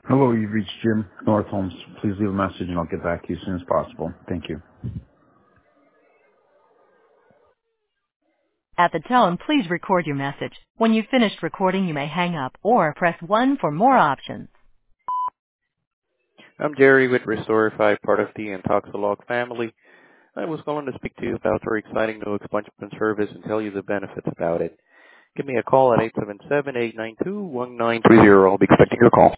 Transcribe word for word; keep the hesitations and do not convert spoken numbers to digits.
Hello, you've reached Jim Northolmes. Please leave a message and I'll get back to you as soon as possible. Thank you. At the tone, please record your message. When you've finished recording, you may hang up or press one for more options. I'm Jerry with Restorify, part of the Intoxilog family. I was calling to speak to you about our exciting new expungement service and tell you the benefits about it. Give me a call at eight seven seven, eight nine two, one nine three zero. I'll be expecting your call.